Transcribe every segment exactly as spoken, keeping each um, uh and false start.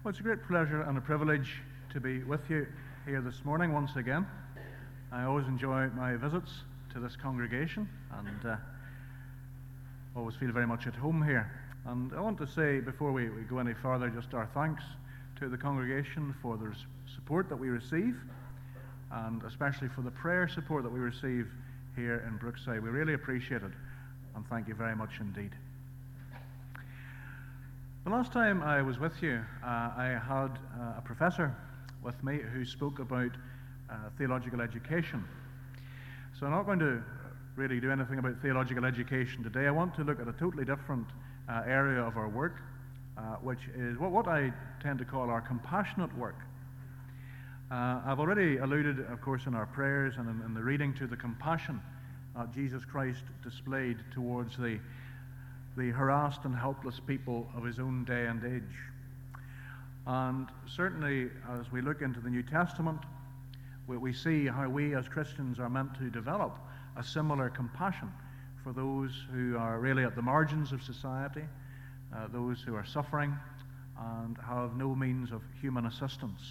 Well, it's a great pleasure and a privilege to be with you here this morning once again. I always enjoy my visits to this congregation and uh, always feel very much at home here. And I want to say, before we, we go any further, just our thanks to the congregation for the support that we receive, and especially for the prayer support that we receive here in Brookside. We really appreciate it, and thank you very much indeed. The last time I was with you, uh, I had uh, a professor with me who spoke about uh, theological education. So I'm not going to really do anything about theological education today. I want to look at a totally different uh, area of our work, uh, which is what, what I tend to call our compassionate work. Uh, I've already alluded, of course, in our prayers and in, in the reading to the compassion uh, Jesus Christ displayed towards the the harassed and helpless people of his own day and age. And certainly, as we look into the New Testament, we, we see how we as Christians are meant to develop a similar compassion for those who are really at the margins of society, uh, those who are suffering and have no means of human assistance.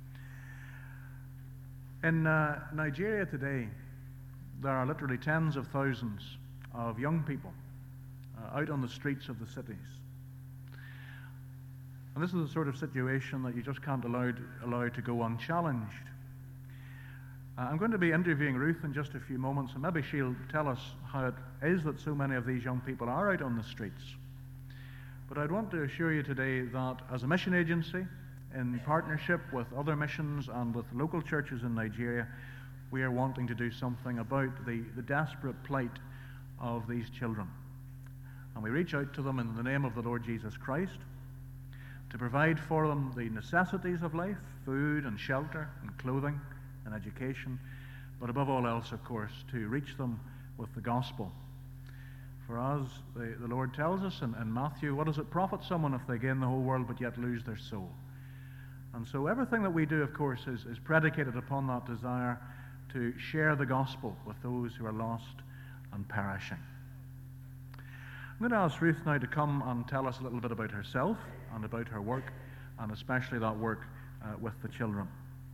In uh, Nigeria today, there are literally tens of thousands of young people Uh, out on the streets of the cities. And this is the sort of situation that you just can't allow to, allow to go unchallenged. Uh, I'm going to be interviewing Ruth in just a few moments, and maybe she'll tell us how it is that so many of these young people are out on the streets. But I'd want to assure you today that as a mission agency, in partnership with other missions and with local churches in Nigeria, we are wanting to do something about the, the desperate plight of these children. And we reach out to them in the name of the Lord Jesus Christ to provide for them the necessities of life, food and shelter and clothing and education, but above all else, of course, to reach them with the gospel. For as the, the Lord tells us in, in Matthew, what does it profit someone if they gain the whole world but yet lose their soul? And so everything that we do, of course, is, is predicated upon that desire to share the gospel with those who are lost and perishing. I'm going to ask Ruth now to come and tell us a little bit about herself and about her work, and especially that work uh, with the children.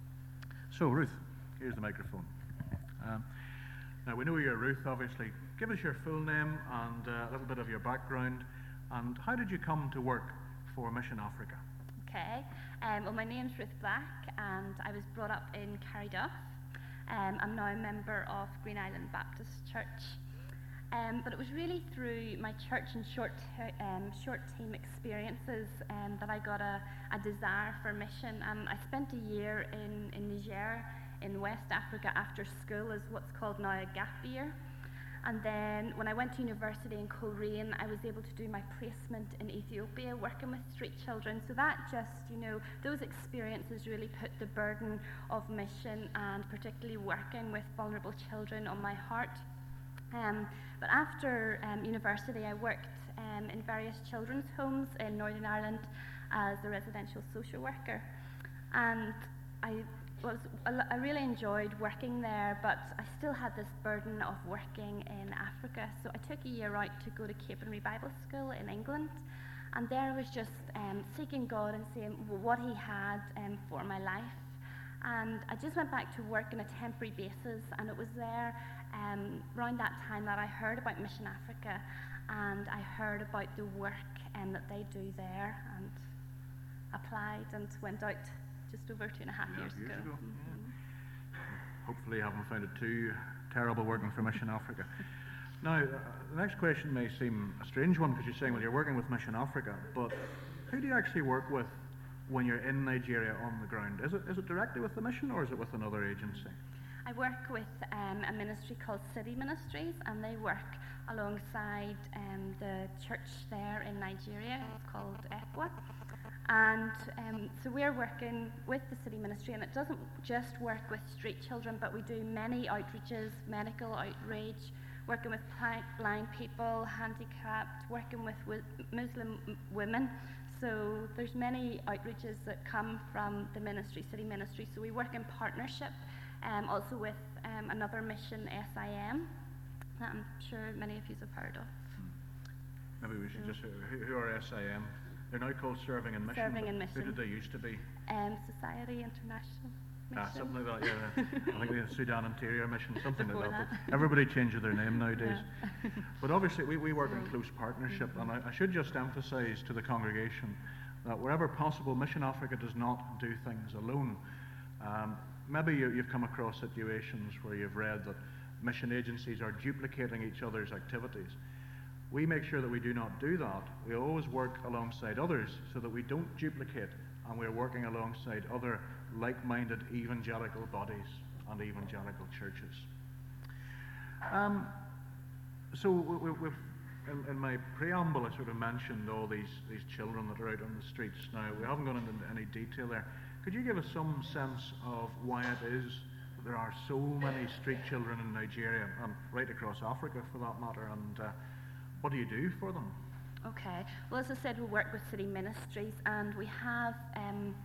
So, Ruth, here's the microphone. Um, now, we know you're Ruth, obviously. Give us your full name and uh, a little bit of your background, and how did you come to work for Mission Africa? Okay. Um, well, my name's Ruth Black, and I was brought up in Carryduff. Um, I'm now a member of Green Island Baptist Church. Um, but it was really through my church and short te- um, short team experiences um, that I got a, a desire for mission. Um, I spent a year in, in Niger, in West Africa, after school as what's called now a gap year. And then when I went to university in Coleraine, I was able to do my placement in Ethiopia, working with street children. So that just, you know, those experiences really put the burden of mission and particularly working with vulnerable children on my heart. Um, but after um, university, I worked um, in various children's homes in Northern Ireland as a residential social worker. And I was I really enjoyed working there, but I still had this burden of working in Africa. So I took a year out to go to Capernwray Bible School in England. And there I was just um, seeking God and seeing what he had um, for my life. And I just went back to work on a temporary basis, and it was there um, around that time that I heard about Mission Africa, and I heard about the work um, that they do there, and applied and went out just over two and a half yeah, years, years ago. ago. Mm-hmm. Yeah. Hopefully you haven't found it too terrible working for Mission Africa. Now, uh, the next question may seem a strange one because you're saying, well, you're working with Mission Africa, but who do you actually work with when you're in Nigeria on the ground? Is it is it directly with the mission, or is it with another agency? I work with um, a ministry called City Ministries, and they work alongside um, the church there in Nigeria. It's called ECWA. And um, so we're working with the City Ministry, and it doesn't just work with street children, but we do many outreaches, medical outreach, working with blind people, handicapped, working with wi- Muslim women. So there's many outreaches that come from the ministry, City Ministry. So we work in partnership, um, also with um, another mission, S I M, that I'm sure many of you have heard of. Maybe we should just, who, who are S I M? They're now called Serving and Mission. Serving and Mission. Who did they used to be? Um, Society International Mission. Ah, something like that, yeah. I think the Sudan Interior Mission, something like that. that. But everybody changes their name nowadays. Yeah. But obviously we, we work in close partnership, and I, I should just emphasize to the congregation that wherever possible, Mission Africa does not do things alone. Um, maybe you, you've come across situations where you've read that mission agencies are duplicating each other's activities. We make sure that we do not do that. We always work alongside others so that we don't duplicate, and we're working alongside other like-minded evangelical bodies and evangelical churches. Um, so we, we, we've, in, in my preamble, I sort of mentioned all these, these children that are out on the streets now. We haven't gone into any detail there. Could you give us some sense of why it is that there are so many street children in Nigeria, and right across Africa for that matter, and uh, what do you do for them? Okay. Well, as I said, we work with City Ministries, and we have um,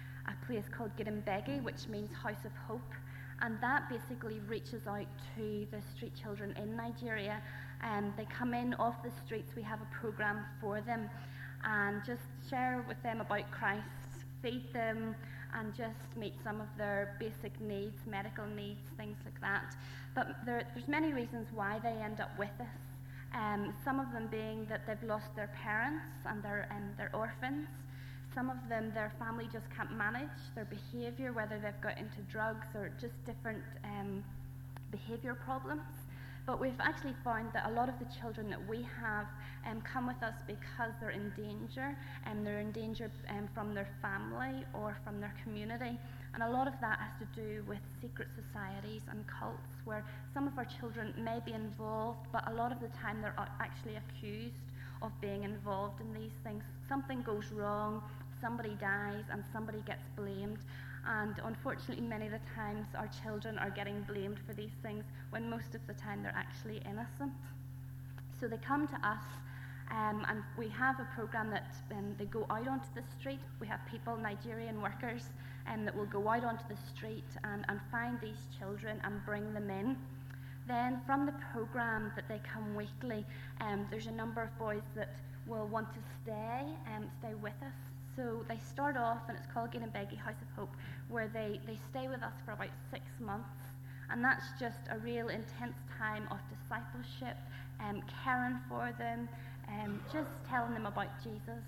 a place called Gidimbegi, which means House of Hope, and that basically reaches out to the street children in Nigeria. Um, they come in off the streets. We have a program for them, and just share with them about Christ, feed them, and just meet some of their basic needs, medical needs, things like that. But there, there's many reasons why they end up with us. Um, some of them being that they've lost their parents and they're, um, they're orphans. Some of them, their family just can't manage their behaviour, whether they've got into drugs or just different um, behaviour problems. But we've actually found that a lot of the children that we have um, come with us because they're in danger, and they're in danger um, from their family or from their community. And a lot of that has to do with secret societies and cults, where some of our children may be involved, but a lot of the time they're actually accused of being involved in these things. Something goes wrong, somebody dies, and somebody gets blamed. And unfortunately, many of the times our children are getting blamed for these things when most of the time they're actually innocent. So they come to us, um, and we have a program that um, they go out onto the street. We have people, Nigerian workers, um, that will go out onto the street and, and find these children and bring them in. Then from the program that they come weekly, um, there's a number of boys that will want to stay and um, stay with us. So they start off, and it's called Gidimbegi House of Hope, where they, they stay with us for about six months. And that's just a real intense time of discipleship, um, caring for them, um, just telling them about Jesus.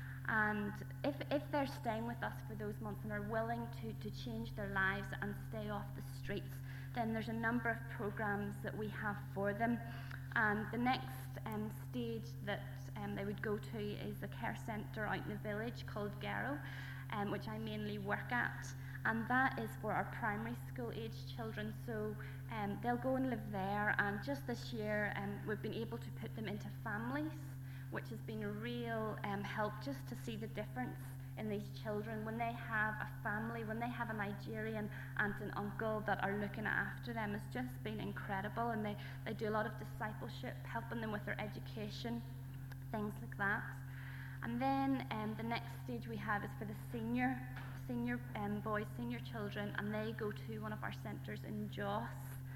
And if, if they're staying with us for those months and are willing to, to change their lives and stay off the streets, then there's a number of programs that we have for them. And the next um, stage that um, they would go to is a care centre out in the village called Gero, um, which I mainly work at. And that is for our primary school age children. So um, they'll go and live there. And just this year, um, we've been able to put them into families, which has been a real um, help just to see the difference in these children when they have a family, when they have a Nigerian aunt and uncle that are looking after them. It's just been incredible, and they, they do a lot of discipleship, helping them with their education, things like that. And then um, the next stage we have is for the senior senior um, boys, senior children, and they go to one of our centres in Jos.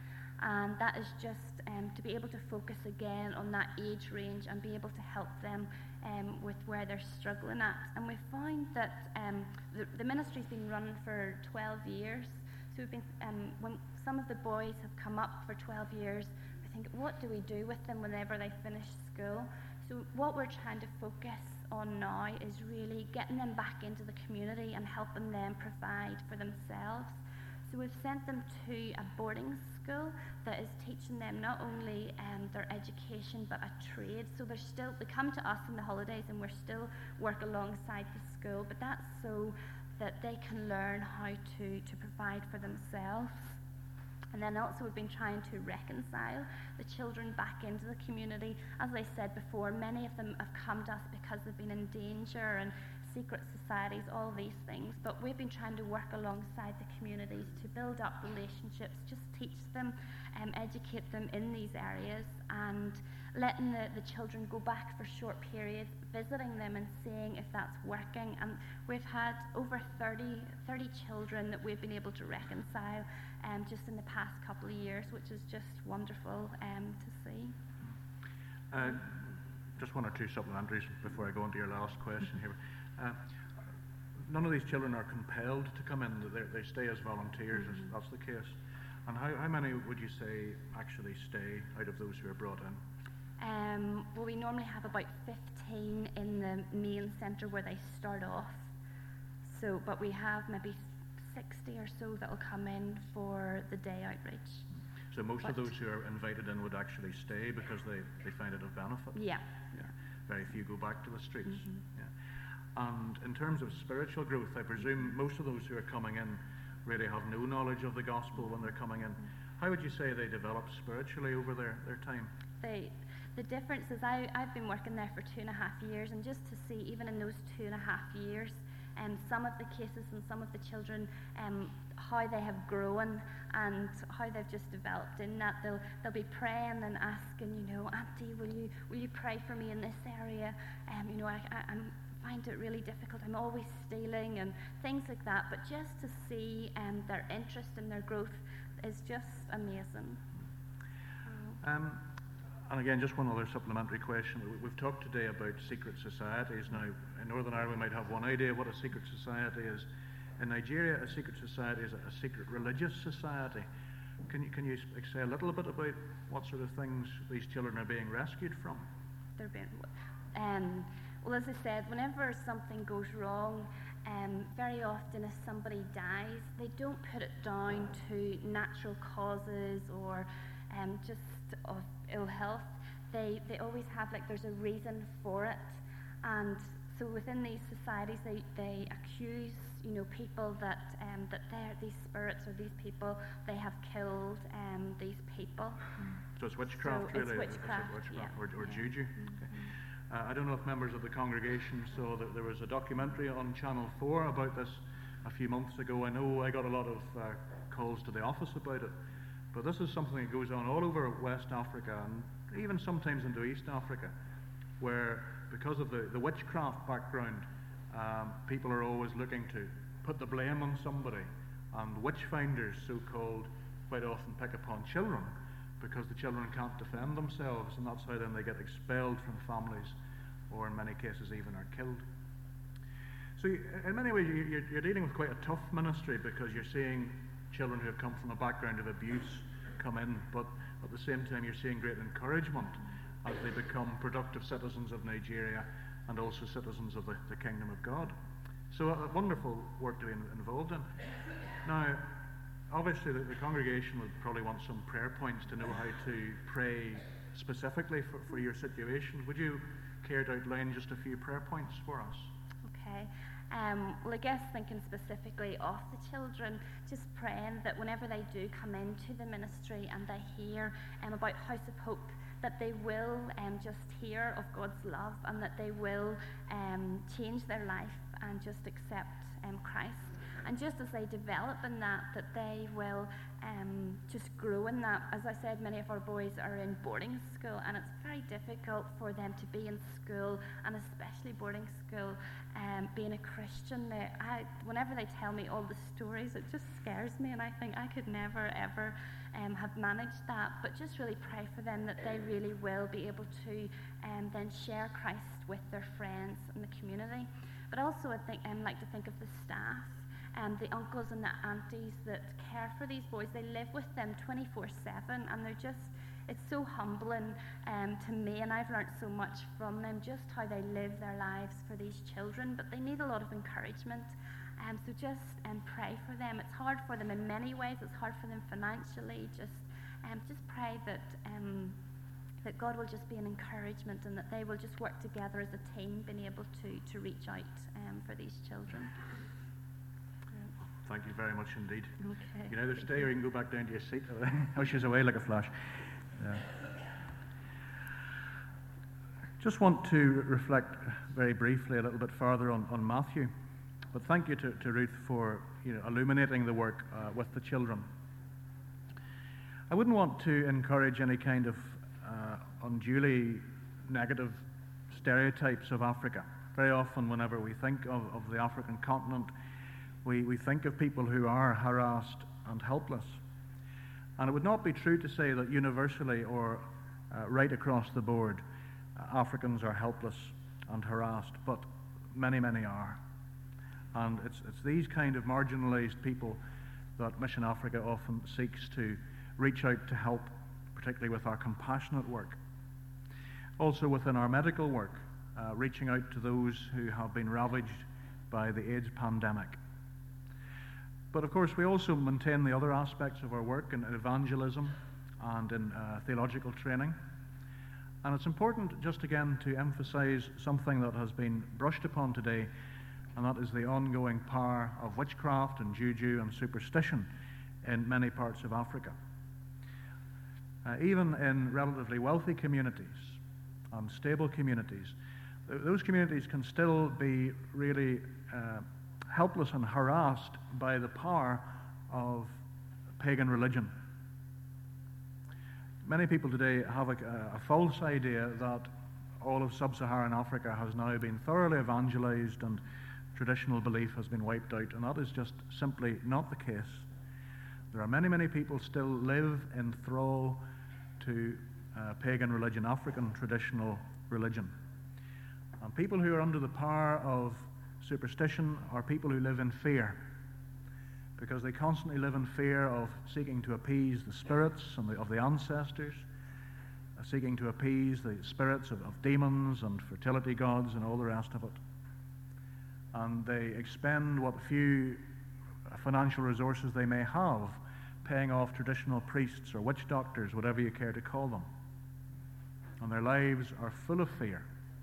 And that is just um, to be able to focus again on that age range and be able to help them um, with where they're struggling at. And we find that um, the, the ministry's been running for twelve years. So we've been, um, when some of the boys have come up for twelve years, we think, what do we do with them whenever they finish school? So what we're trying to focus on now is really getting them back into the community and helping them provide for themselves. So we've sent them to a boarding school that is teaching them not only um, their education but a trade. So they're still, they come to us in the holidays and we're still work alongside the school, but that's so that they can learn how to, to provide for themselves. And then also we've been trying to reconcile the children back into the community. As I said before, many of them have come to us because they've been in danger and secret societies, all these things. But we've been trying to work alongside the communities to build up relationships, just teach them, um, educate them in these areas, and letting the, the children go back for short periods, visiting them and seeing if that's working. And we've had over thirty, thirty children that we've been able to reconcile um, just in the past couple of years, which is just wonderful um, to see. Uh, just one or two supplementaries before I go into your last question here. Uh, none of these children are compelled to come in. They, they stay as volunteers, mm-hmm. if that's the case. And how, how many would you say actually stay out of those who are brought in? Um, well, we normally have about fifteen in the main centre where they start off. So, but we have maybe sixty or so that will come in for the day outreach. So most but of those who are invited in would actually stay because they, they find it of benefit? Yeah. yeah. Very few go back to the streets. Mm-hmm. Yeah. And in terms of spiritual growth, I presume most of those who are coming in really have no knowledge of the gospel when they're coming in. Mm-hmm. How would you say they develop spiritually over their, their time? They, the difference is I, I've been working there for two and a half years, and just to see, even in those two and a half years, um, some of the cases and some of the children, um, how they have grown and how they've just developed in that. They'll they'll be praying and asking, you know, Auntie, will you will you pray for me in this area? Um, you know, I, I I'm, find it really difficult. I'm always stealing and things like that. But just to see um, their interest and their growth is just amazing. Um, and again, just one other supplementary question. We, we've talked today about secret societies. Now, in Northern Ireland, we might have one idea what a secret society is. In Nigeria, a secret society is a, a secret religious society. Can you, can you say a little bit about what sort of things these children are being rescued from? They're being, um, well, as I said, whenever something goes wrong, um, very often if somebody dies, they don't put it down to natural causes or um, just of ill health. They they always have, like, there's a reason for it. And so within these societies, they, they accuse, you know, people that um, that they're these spirits or these people, they have killed um, these people. Mm. So it's witchcraft, so really? It's witchcraft, it's witchcraft yeah. or, or yeah. juju. Mm-hmm. Okay. Uh, I don't know if members of the congregation saw that there was a documentary on Channel four about this a few months ago. I know I got a lot of uh, calls to the office about it, but this is something that goes on all over West Africa and even sometimes into East Africa, where because of the, the witchcraft background, um, people are always looking to put the blame on somebody, and witch finders, so-called, quite often pick upon children because the children can't defend themselves, and that's how then they get expelled from families, or in many cases even are killed. So you, in many ways you're, you're dealing with quite a tough ministry because you're seeing children who have come from a background of abuse come in, but at the same time you're seeing great encouragement as they become productive citizens of Nigeria and also citizens of the, the Kingdom of God. So a, a wonderful work to be in, involved in. Now, obviously the, the congregation would probably want some prayer points to know how to pray specifically for, for your situation. Would you care to outline just a few prayer points for us? Okay. Um, well, I guess thinking specifically of the children, just praying that whenever they do come into the ministry and they hear um, about House of Hope, that they will um, just hear of God's love and that they will um, change their life and just accept um, Christ. And just as they develop in that, that they will um, just grow in that. As I said, many of our boys are in boarding school, and it's very difficult for them to be in school, and especially boarding school, um, being a Christian. They, I, whenever they tell me all the stories, it just scares me, and I think I could never, ever um, have managed that. But just really pray for them that they really will be able to um, then share Christ with their friends and the community. But also, I think I um, like to think of the staff. Um, the uncles and the aunties that care for these boys. They live with them twenty-four seven, and they're just, it's so humbling um, to me, and I've learned so much from them, just how they live their lives for these children, but they need a lot of encouragement. Um, so just um, pray for them. It's hard for them in many ways. It's hard for them financially. Just, um, just pray that um, that God will just be an encouragement, and that they will just work together as a team, being able to, to reach out um, for these children. Thank you very much indeed. Okay. You can either stay or you can go back down to your seat. Oh, she's away like a flash. Yeah. Just want to reflect very briefly a little bit further on, on Matthew. But thank you to, to Ruth for you know, illuminating the work uh, with the children. I wouldn't want to encourage any kind of uh, unduly negative stereotypes of Africa. Very often whenever we think of, of the African continent, We, we think of people who are harassed and helpless. And it would not be true to say that universally or uh, right across the board, Africans are helpless and harassed, but many, many are. And it's, it's these kind of marginalized people that Mission Africa often seeks to reach out to help, particularly with our compassionate work. Also within our medical work, uh, reaching out to those who have been ravaged by the AIDS pandemic. But of course, we also maintain the other aspects of our work in evangelism and in uh, theological training. And it's important just again to emphasize something that has been brushed upon today, and that is the ongoing power of witchcraft and juju and superstition in many parts of Africa. Uh, even in relatively wealthy communities and stable communities, th- those communities can still be really uh, helpless and harassed by the power of pagan religion. Many people today have a, a false idea that all of sub-Saharan Africa has now been thoroughly evangelized and traditional belief has been wiped out, and that is just simply not the case. There are many, many people still live in thrall to uh, pagan religion, African traditional religion. And people who are under the power of superstition are people who live in fear, because they constantly live in fear of seeking to appease the spirits and the, of the ancestors, uh, seeking to appease the spirits of, of demons and fertility gods and all the rest of it. And they expend what few financial resources they may have paying off traditional priests or witch doctors, whatever you care to call them. And their lives are full of fear.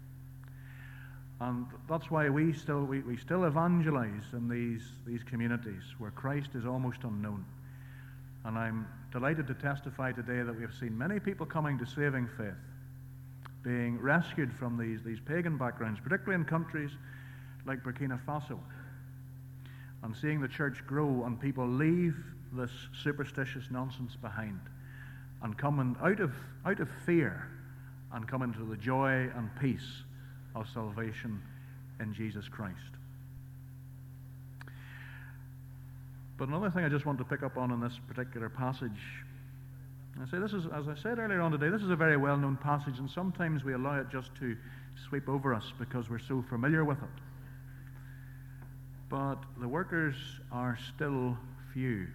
And that's why we still we, we still evangelize in these, these communities where Christ is almost unknown. And I'm delighted to testify today that we have seen many people coming to saving faith, being rescued from these, these pagan backgrounds, particularly in countries like Burkina Faso, and seeing the church grow and people leave this superstitious nonsense behind and come in, out of out of fear and come into the joy and peace of salvation in Jesus Christ. But another thing I just want to pick up on in this particular passage, I say this is, as I said earlier on today, this is a very well-known passage, and sometimes we allow it just to sweep over us because we're so familiar with it. But the workers are still few.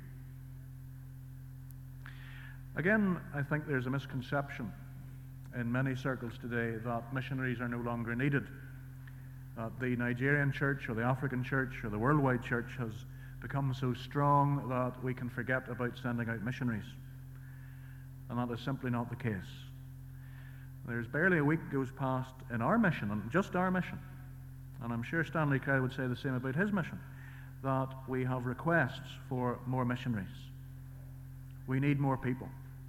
Again, I think there's a misconception in many circles today that missionaries are no longer needed. That the Nigerian church or the African church or the worldwide church has become so strong that we can forget about sending out missionaries. And that is simply not the case. There's barely a week goes past in our mission, and just our mission, and I'm sure Stanley Crowd would say the same about his mission, that we have requests for more missionaries. We need more people.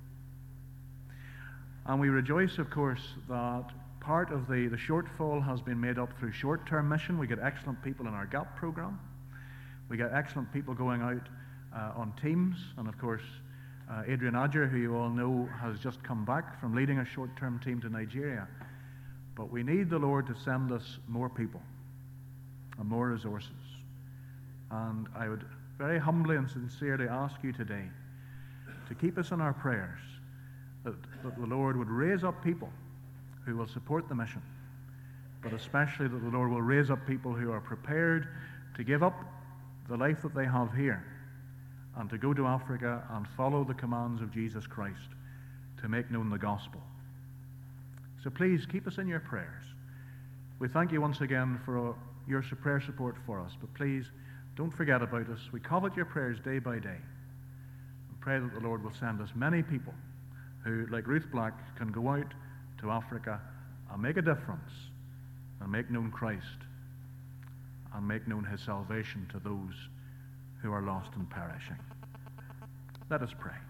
And we rejoice, of course, that part of the, the shortfall has been made up through short-term mission. We get excellent people in our GAP program. We get excellent people going out uh, on teams. And of course, uh, Adrian Adger, who you all know, has just come back from leading a short-term team to Nigeria. But we need the Lord to send us more people and more resources. And I would very humbly and sincerely ask you today to keep us in our prayers, that, that the Lord would raise up people who will support the mission, but especially that the Lord will raise up people who are prepared to give up the life that they have here and to go to Africa and follow the commands of Jesus Christ to make known the gospel. So please keep us in your prayers. We thank you once again for your prayer support for us, but please don't forget about us. We covet your prayers day by day and pray that the Lord will send us many people who, like Ruth Black, can go out to Africa and make a difference and make known Christ and make known his salvation to those who are lost and perishing. Let us pray.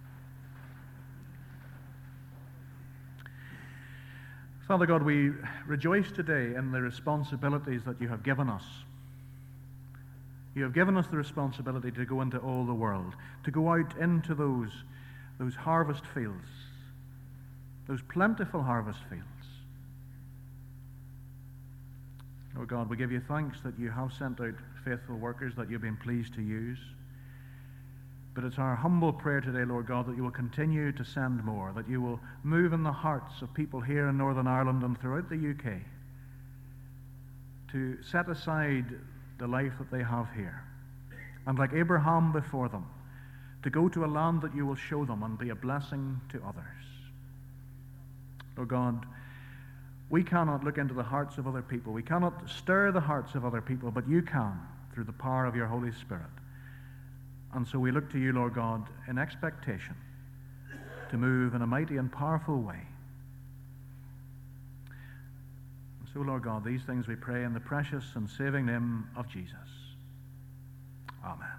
Father God, we rejoice today in the responsibilities that you have given us. You have given us the responsibility to go into all the world, to go out into those, those harvest fields, those plentiful harvest fields. Oh God, we give you thanks that you have sent out faithful workers that you've been pleased to use. But it's our humble prayer today, Lord God, that you will continue to send more, that you will move in the hearts of people here in Northern Ireland and throughout the U K to set aside the life that they have here, and like Abraham before them, to go to a land that you will show them and be a blessing to others. Lord God, we cannot look into the hearts of other people. We cannot stir the hearts of other people, but you can through the power of your Holy Spirit. And so we look to you, Lord God, in expectation to move in a mighty and powerful way. And so, Lord God, these things we pray in the precious and saving name of Jesus. Amen.